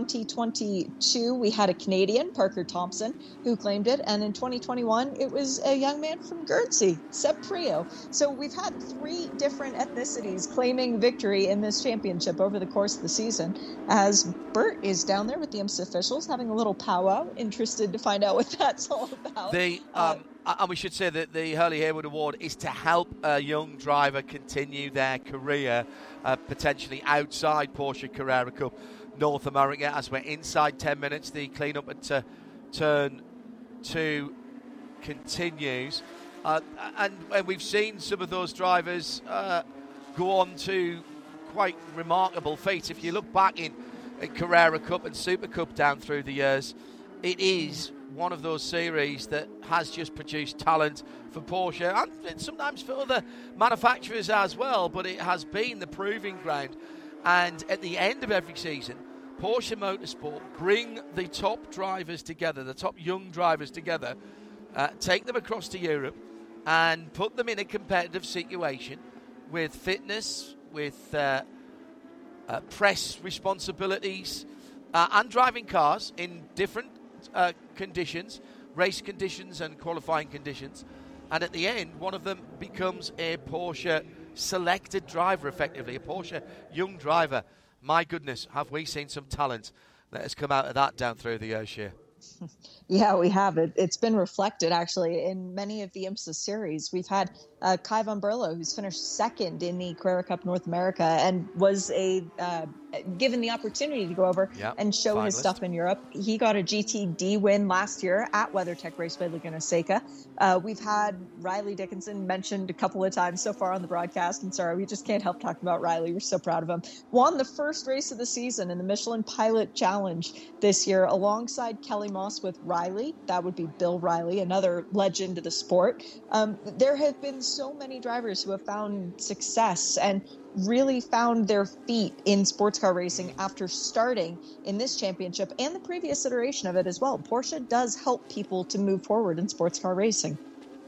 2022, we had a Canadian, Parker Thompson, who claimed it. And in 2021, it was a young man from Guernsey, Seb Prio. So we've had 3 different ethnicities claiming victory in this championship over the course of the season, as Bert is down there with the IMSA officials having a little powwow, interested to find out what that's all about. And we should say that the Hurley Haywood Award is to help a young driver continue their career, potentially outside Porsche Carrera Cup North America. As we're inside 10 minutes, the clean-up at turn 2 continues. And we've seen some of those drivers go on to quite remarkable feats. If you look back in Carrera Cup and Super Cup down through the years, it is one of those series that has just produced talent for Porsche and sometimes for other manufacturers as well, but it has been the proving ground. And at the end of every season, Porsche Motorsport bring the top drivers together, the top young drivers together, take them across to Europe and put them in a competitive situation with fitness, with press responsibilities, and driving cars in different conditions, race conditions and qualifying conditions, and at the end one of them becomes a Porsche selected driver, effectively a Porsche young driver. My goodness, have we seen some talent that has come out of that down through the years here. Yeah, we have. It's been reflected, actually, in many of the IMSA series. We've had Kai von Berlo, who's finished second in the Carrera Cup North America and was given the opportunity to go over and show his stuff in Europe. He got a GTD win last year at WeatherTech Raceway Laguna Seca. We've had Riley Dickinson mentioned a couple of times so far on the broadcast. And sorry, we just can't help talking about Riley. We're so proud of him. Won the first race of the season in the Michelin Pilot Challenge this year alongside Kelly Moss with Riley. That would be Bill Riley, another legend of the sport. There have been so many drivers who have found success and really found their feet in sports car racing after starting in this championship and the previous iteration of it as well. Porsche does help people to move forward in sports car racing.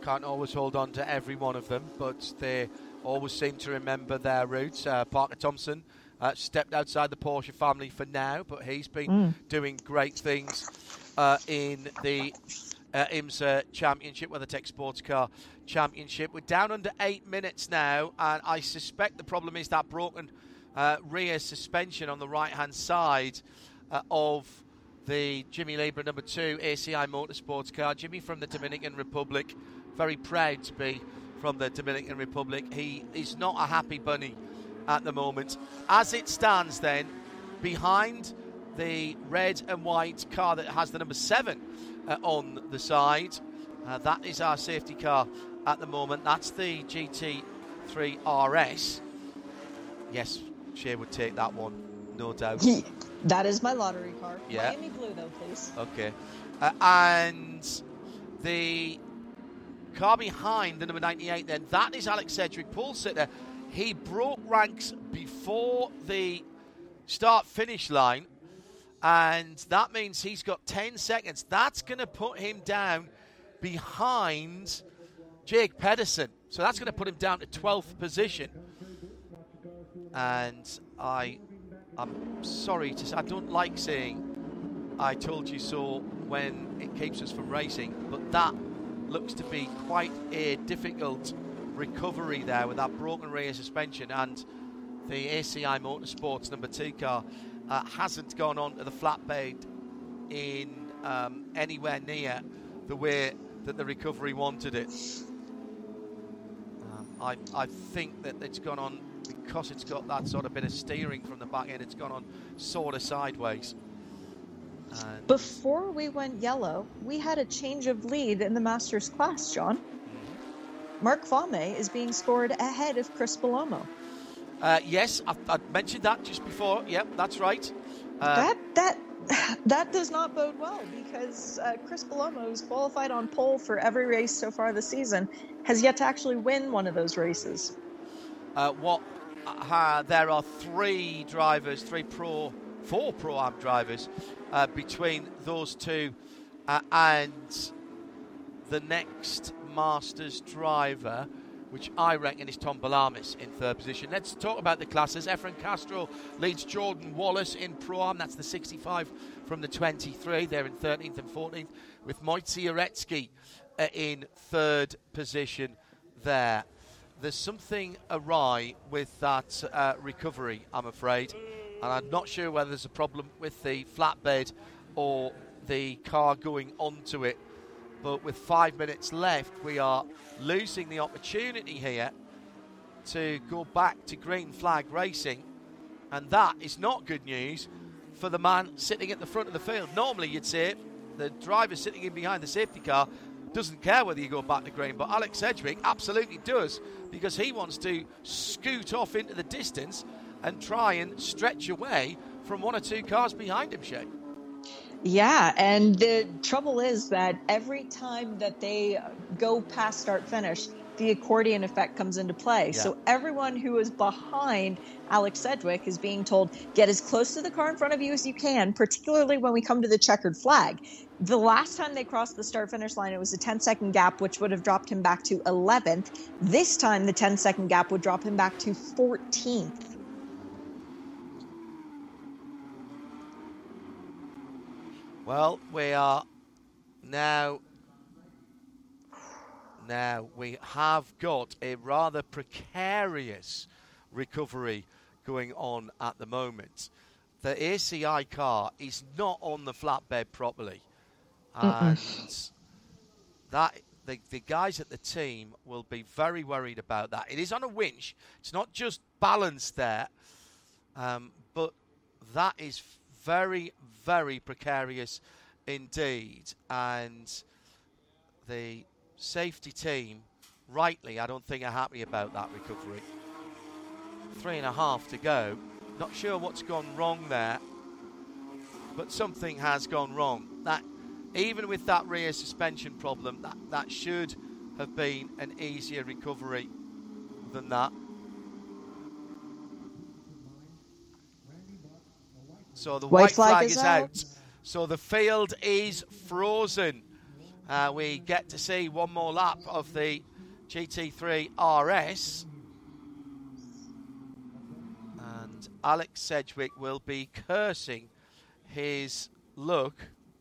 can't always hold on to every one of them, but they always seem to remember their roots. Parker Thompson stepped outside the Porsche family for now, but he's been doing great things in the IMSA Championship, WeatherTech Sports Car Championship. We're down under 8 minutes now, and I suspect the problem is that broken rear suspension on the right-hand side of the Jimmy Lieber number 2 ACI Motorsports car. Jimmy from the Dominican Republic, very proud to be from the Dominican Republic. He is not a happy bunny at the moment. As it stands then, behind the red and white car that has the number 7 on the side, that is our safety car at the moment. That's the GT3 RS. Yes, Shea would take that one, no doubt. That is my lottery car. Yeah. Miami blue, though, please. Okay. And the car behind the number 98 then, that is Alex Sedgwick, pole sitter. He broke ranks before the start-finish line, and that means he's got 10 seconds. That's going to put him down behind Jake Pedersen. So that's going to put him down to 12th position. And I'm sorry to say, I don't like saying I told you so when it keeps us from racing, but that looks to be quite a difficult recovery there with that broken rear suspension, and the ACI Motorsports number 2 car hasn't gone on to the flatbed in anywhere near the way that the recovery wanted it. I think that it's gone on because it's got that sort of bit of steering from the back end. It's gone on sort of sideways. And before we went yellow, we had a change of lead in the Masters class, John. Mark Vame is being scored ahead of Chris Palomo. Yes, I mentioned that just before. Yep, that's right. That does not bode well, because Chris Palomo, who's qualified on pole for every race so far this season, has yet to actually win one of those races. There are 3 drivers, 4 Pro-Am drivers between those two and the next Masters driver, which I reckon is Tom Balamis in 3rd position. Let's talk about the classes. Efren Castro leads Jordan Wallace in Pro-Am. That's the 65 from the 23. They're in 13th and 14th, with Moitzi Uretsky in 3rd position there. There's something awry with that recovery, I'm afraid, and I'm not sure whether there's a problem with the flatbed or the car going onto it. But with 5 minutes left, we are losing the opportunity here to go back to green flag racing, and that is not good news for the man sitting at the front of the field. Normally you'd say the driver sitting in behind the safety car doesn't care whether you go back to green, but Alex Sedgwick absolutely does, because he wants to scoot off into the distance and try and stretch away from 1 or 2 cars behind him, Shay. Yeah, and the trouble is that every time that they go past start-finish, the accordion effect comes into play. Yeah. So everyone who is behind Alex Sedgwick is being told, get as close to the car in front of you as you can, particularly when we come to the checkered flag. The last time they crossed the start-finish line, it was a 10-second gap, which would have dropped him back to 11th. This time, the 10-second gap would drop him back to 14th. Well, we are now we have got a rather precarious recovery going on at the moment. The ACI car is not on the flatbed properly, and that the guys at the team will be very worried about that. It is on a winch. It's not just balanced there, but that is very, very precarious indeed. And the safety team, rightly, I don't think are happy about that recovery. 3.5 to go. Not sure what's gone wrong there, but something has gone wrong. That, even with that rear suspension problem, that should have been an easier recovery than that. So the white flag is out. So the field is frozen. we get to see one more lap of the GT3 RS. And Alex Sedgwick will be cursing his luck.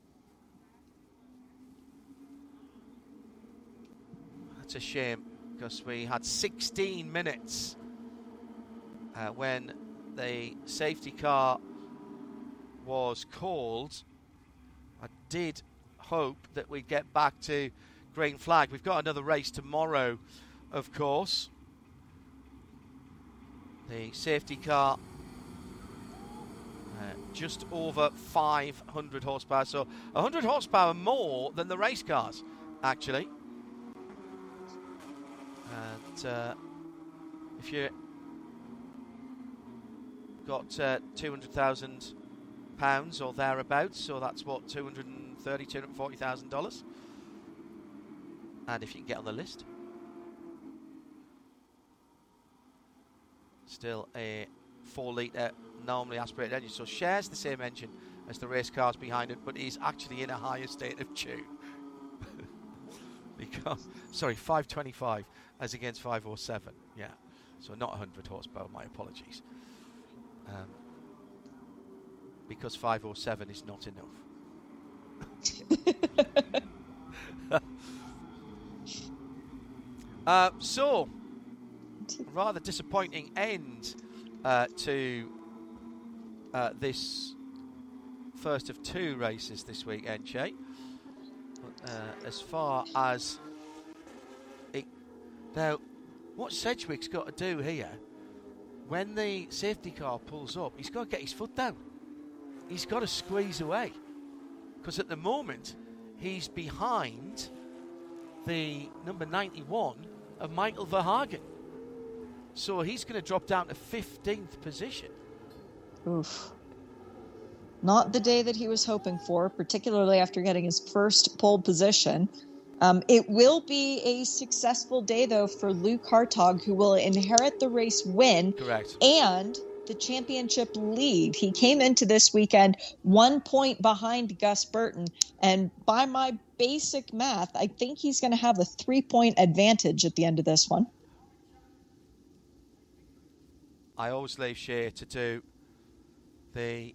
That's a shame, because we had 16 minutes when the safety car was called. I did hope that we'd get back to green flag. We've got another race tomorrow, of course. The safety car just over 500 horsepower, so 100 horsepower more than the race cars, actually. And if you got £200,000 or thereabouts, so that's what, $240,000. And if you can get on the list, still a 4-litre normally aspirated engine, so shares the same engine as the race cars behind it, but is actually in a higher state of tune. Because, sorry, 525 as against 507. Yeah, so not 100 horsepower. My apologies. Because 507 is not enough. So, rather disappointing end to this first of two races this weekend, Shay. As far as it, now, what Sedgwick's got to do here, when the safety car pulls up, he's got to get his foot down. He's got to squeeze away, because at the moment he's behind the number 91 of Michael Verhagen. So he's going to drop down to 15th position. Oof. Not the day that he was hoping for, particularly after getting his first pole position. It will be a successful day, though, for Luke Hartog, who will inherit the race win. Correct. And the championship lead. He came into this weekend 1 point behind Gus Burton. And by my basic math, I think he's going to have a 3-point advantage at the end of this one. I always leave Shea to do the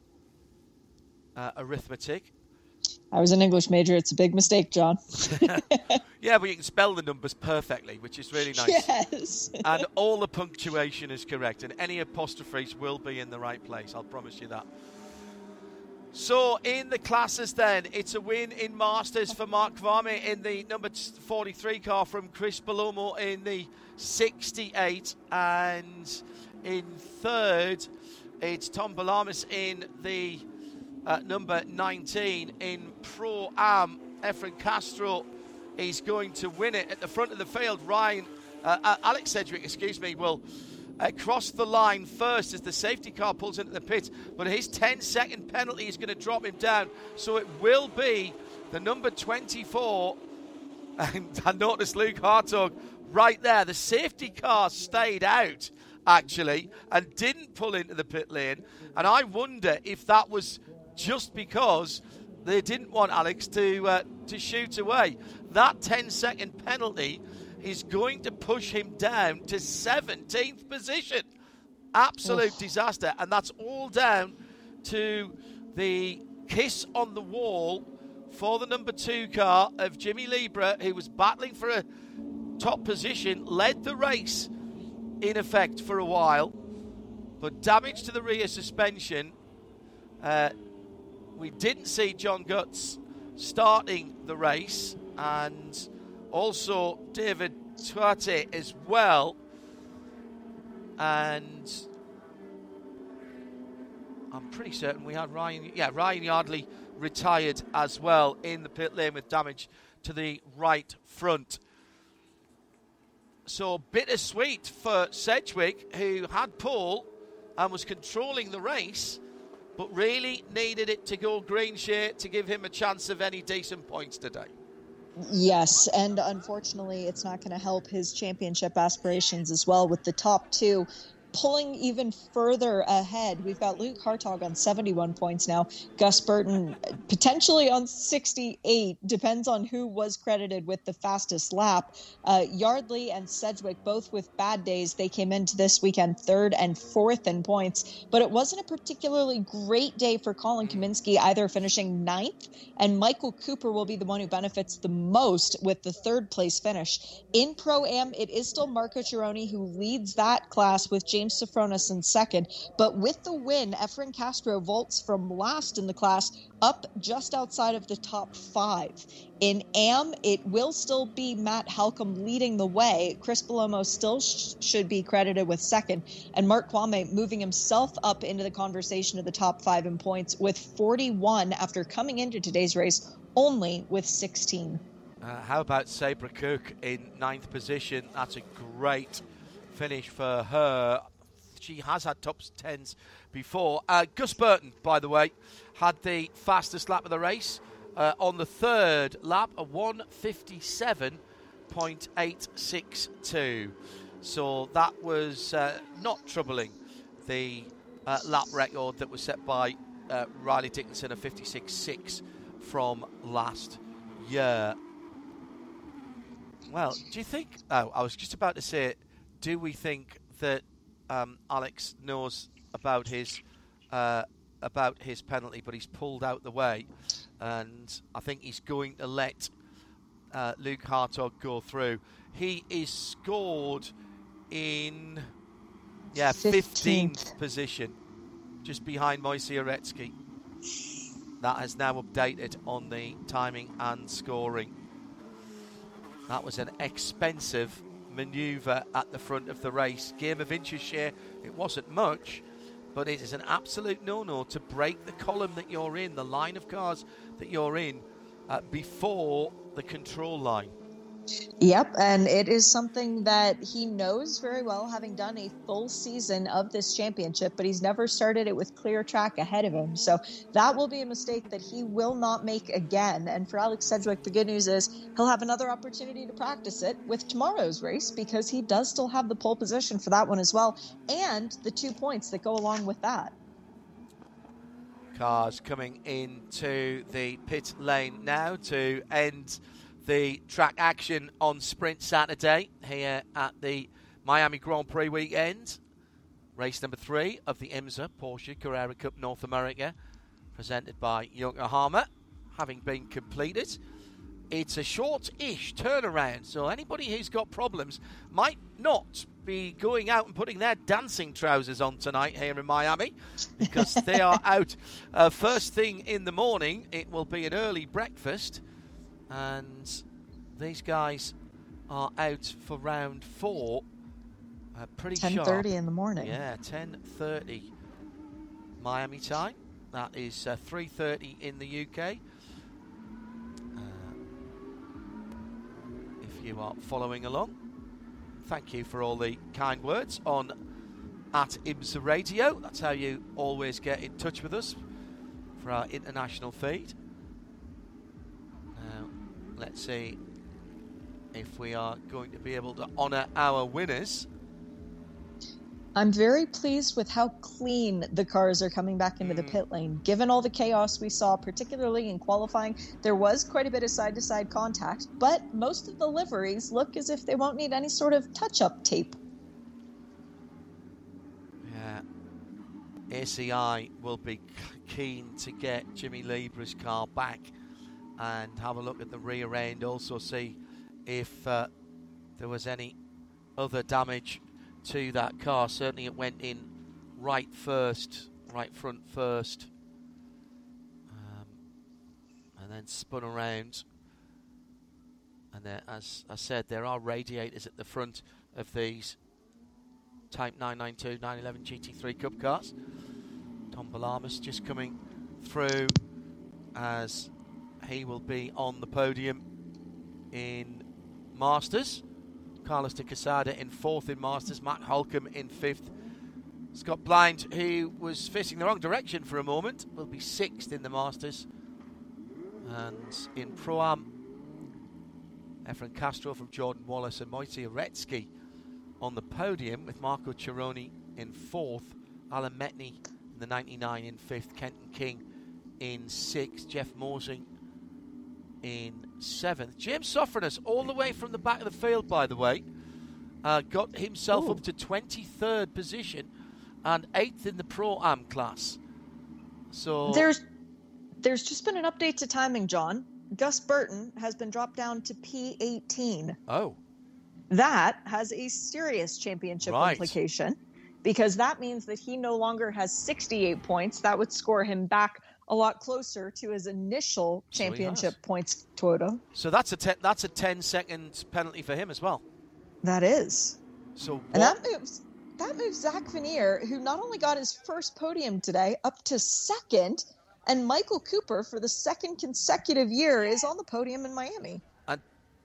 arithmetic. I was an English major. It's a big mistake, John. Yeah, but you can spell the numbers perfectly, which is really nice. Yes. And all the punctuation is correct, and any apostrophes will be in the right place. I'll promise you that. So, in the classes then, it's a win in Masters for Mark Kvamme in the number 43 car, from Chris Palomo in the 68, and in third, it's Tom Balamis in the number 19. In Pro-Am, Efren Castro is going to win it. At the front of the field, Alex Sedgwick, will cross the line first as the safety car pulls into the pit, but his 10-second penalty is going to drop him down. So it will be the number 24, and I noticed Luke Hartog right there. The safety car stayed out, actually, and didn't pull into the pit lane, and I wonder if that was just because they didn't want Alex to shoot away. That 10-second penalty is going to push him down to 17th position. Absolute disaster. And that's all down to the kiss on the wall for the number 2 car of Jimmy Libra, who was battling for a top position, led the race in effect for a while, but damage to the rear suspension. We didn't see John Guts starting the race, and also David Tuate as well. And I'm pretty certain we had Ryan Yardley retired as well in the pit lane with damage to the right front. So bittersweet for Sedgwick, who had pole and was controlling the race, but really needed it to go green, Shea, to give him a chance of any decent points today. Yes, and unfortunately it's not going to help his championship aspirations as well, with the top 2 pulling even further ahead, we've got Luke Hartog on 71 points now. Gus Burton potentially on 68. Depends on who was credited with the fastest lap. Yardley and Sedgwick, both with bad days. They came into this weekend 3rd and 4th in points. But it wasn't a particularly great day for Colin Kaminsky, either finishing 9th. And Michael Cooper will be the one who benefits the most with the 3rd place finish. In Pro-Am, it is still Marco Chironi who leads that class with James Sofronis in 2nd. But with the win, Efren Castro vaults from last in the class up just outside of the top 5. In AM, it will still be Matt Halcomb leading the way. Chris Palomo still should be credited with 2nd. And Mark Kwame moving himself up into the conversation of the top 5 in points with 41 after coming into today's race only with 16. How about Sabra Cook in 9th position? That's a great finish for her. She has had top 10s before. Gus Burton, by the way, had the fastest lap of the race on the 3rd lap, a 1:57.862. So that was not troubling the lap record that was set by Riley Dickinson, a 56.6 from last year. Well, do you think... Oh, I was just about to say, do we think that Alex knows about his penalty, but he's pulled out the way, and I think he's going to let Luke Hartog go through. He is scored in 15th position, just behind Moise Uretsky. That has now updated on the timing and scoring. That was an expensive manoeuvre at the front of the race. Game of inches share, it wasn't much, but it is an absolute no-no to break the column that you're in, the line of cars that you're in, before the control line. Yep, and it is something that he knows very well, having done a full season of this championship, but he's never started it with clear track ahead of him. So that will be a mistake that he will not make again. And for Alex Sedgwick, the good news is he'll have another opportunity to practice it with tomorrow's race, because he does still have the pole position for that one as well, and the 2 points that go along with that. Cars coming into the pit lane now to end the track action on Sprint Saturday here at the Miami Grand Prix weekend. Race number 3 of the IMSA Porsche Carrera Cup North America, presented by Yokohama, having been completed. It's a short-ish turnaround, so anybody who's got problems might not be going out and putting their dancing trousers on tonight here in Miami, because they are out first thing in the morning. It will be an early breakfast, and these guys are out for round 4 pretty sharp. 10:30 in the morning. Yeah, 10:30 Miami time. That is 3:30 in the UK. If you are following along, thank you for all the kind words on @IMSA Radio. That's how you always get in touch with us for our international feed. Now, let's see if we are going to be able to honour our winners. I'm very pleased with how clean the cars are coming back into the pit lane. Given all the chaos we saw, particularly in qualifying, there was quite a bit of side-to-side contact, but most of the liveries look as if they won't need any sort of touch-up tape. Yeah, ACI will be keen to get Jimmy Libra's car back and have a look at the rear end, also see if there was any other damage to that car. Certainly it went in right front first, and then spun around. And there, as I said, there are radiators at the front of these Type 992, 911 GT3 Cup cars. Tom Balamas just coming through as he will be on the podium in Masters. Carlos de Quesada in 4th in Masters, Matt Holcomb in 5th. Scott Blind, who was facing the wrong direction for a moment, will be 6th in the Masters. And in Pro-Am, Efren Castro from Jordan Wallace and Moise Uretsky on the podium, with Marco Chironi in 4th. Alan Metney in the 99 in 5th. Kenton King in 6th. Jeff Mosing in 7th. James Sofranis, all the way from the back of the field, by the way, got himself up to 23rd position and 8th in the Pro-Am class. So there's just been an update to timing, John. Gus Burton has been dropped down to P18. Oh. That has a serious championship implication, because that means that he no longer has 68 points. That would score him back a lot closer to his initial championship points total. So that's a 10-second penalty for him as well. That is. So and that moves Zach Vanier, who not only got his first podium today, up to 2nd, and Michael Cooper, for the 2nd consecutive year, is on the podium in Miami. And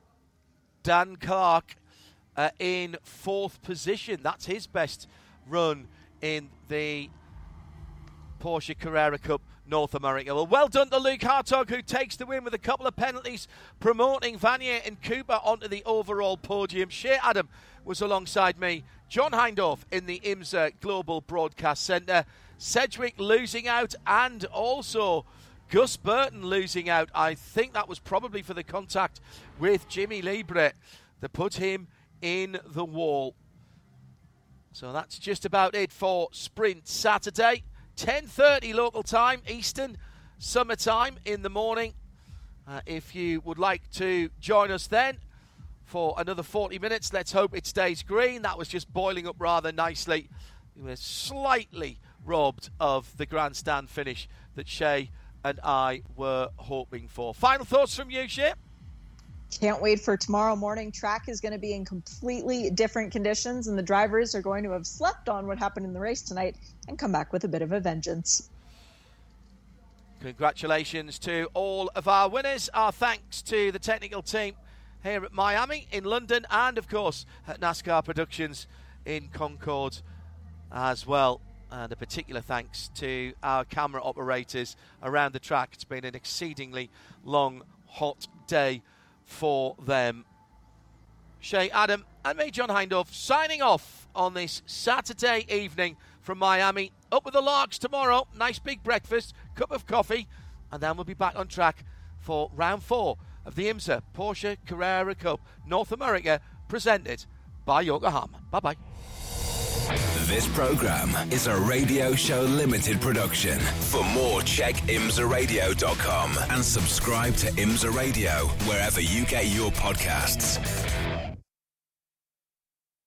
Dan Clark in 4th position. That's his best run in the Porsche Carrera Cup North America. Well done to Luke Hartog, who takes the win with a couple of penalties, promoting Vanier and Cooper onto the overall podium. Shea Adam was alongside me. John Hindhaugh in the IMSA Global Broadcast Centre. Sedgwick losing out, and also Gus Burton losing out. I think that was probably for the contact with Jimmy Libre that put him in the wall. So that's just about it for Sprint Saturday. 10:30 local time, Eastern summertime in the morning. If you would like to join us then for another 40 minutes, let's hope it stays green. That was just boiling up rather nicely. We were slightly robbed of the grandstand finish that Shea and I were hoping for. Final thoughts from you, Shea? Can't wait for tomorrow morning. Track is going to be in completely different conditions, and the drivers are going to have slept on what happened in the race tonight and come back with a bit of a vengeance. Congratulations to all of our winners. Our thanks to the technical team here at Miami, in London, and of course at NASCAR Productions in Concord as well. And a particular thanks to our camera operators around the track. It's been an exceedingly long, hot day for them. Shea Adam and me, John Hindhaugh, signing off on this Saturday evening from Miami. Up with the Larks tomorrow. Nice big breakfast, cup of coffee, and then we'll be back on track for round 4 of the IMSA Porsche Carrera Cup North America, presented by Yokohama. Bye-bye. This program is a Radio Show Limited production. For more, check imsaradio.com and subscribe to IMSA Radio wherever you get your podcasts.